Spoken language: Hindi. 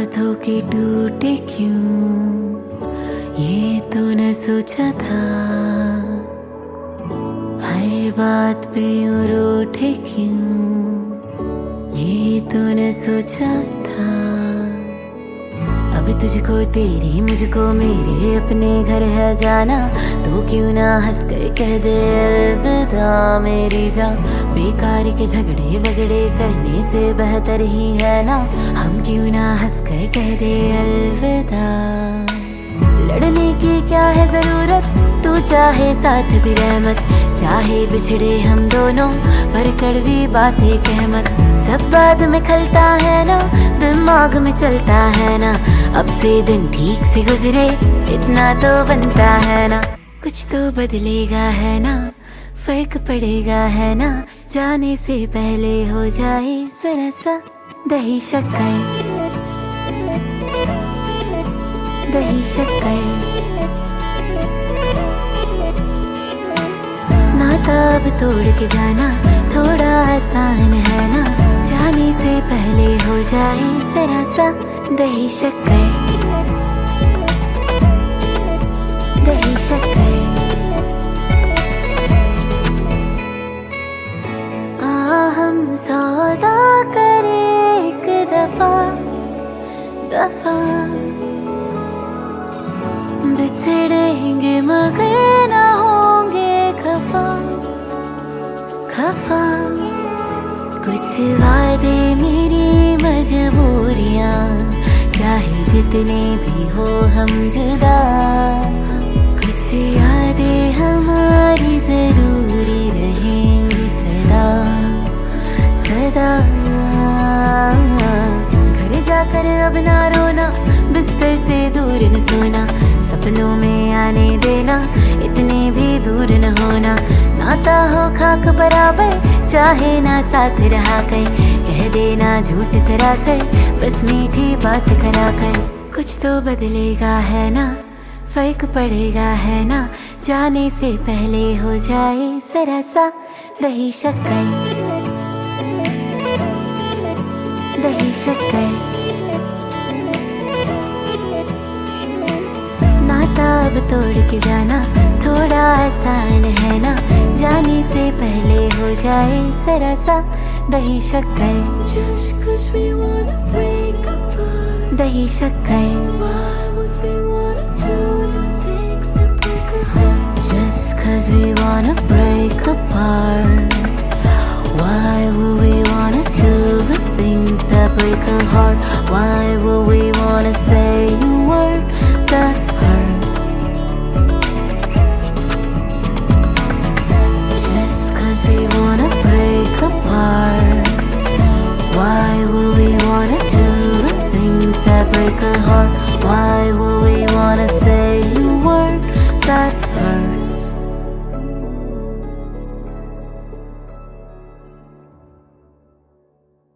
बातों के टूटे क्यों, ये तो न सोचा था। हर बात पे यूं रूठे क्यों, ये तो न सोचा था। अब तुझको तेरी मुझको मेरे अपने घर है जाना, तो क्यों ना हंस कर कह दे अलविदा मेरी जान। बेकार के झगड़े वगड़े करने से बेहतर ही है ना, हम क्यों ना हंस कर कह दे अलविदा। लड़ने की क्या है जरूरत, तू चाहे साथ भी रहमत, चाहे बिछड़े हम दोनों पर कड़वी बातें कह मत। सब बाद में खलता है ना, दिमाग में चलता है ना, अब से दिन ठीक से गुजरे इतना तो बनता है ना। कुछ तो बदलेगा है ना, फर्क पड़ेगा है ना, जाने से पहले हो जाए जरा सा दही शक्कर, दही शक्कर। नाता अब तोड़ के जाना थोड़ा आसान है ना, जाने से पहले हो जाए जरा सा दही शक्कर, दही शक्कर। हम सौदा करे एक दफा दफा, बिछड़ेंगे मगर ना होंगे खफा खफा। कुछ वादे मेरी मजबूरियां, चाहे जितने भी हो हम जुदा, कुछ यादें हमारी जरूरी रहेंगी सदा सदा। घर जाकर अब ना रोना, बिस्तर से दूर न सोना, सपनों में आने देना, इतने भी दूर न होना। नाता हो खाक बराबर, चाहे ना साथ रहा कर, कह देना झूठ सरासर, बस मीठी बात करा कर। कुछ तो बदलेगा है ना, फर्क पड़ेगा है ना, जाने से पहले हो जाए जरा सा दही शक्कर, दही शक्कर। नाता अब तोड़ के जाना थोड़ा आसान है ना, जाने से पहले हो जाए जरा सा दही शक्कर, Just 'cause we wanna break apart, दही शक्कर। why would we wanna do the things that break our heart? Just 'cause we wanna break apart, why would we wanna do the things that break our heart? Why would we wanna say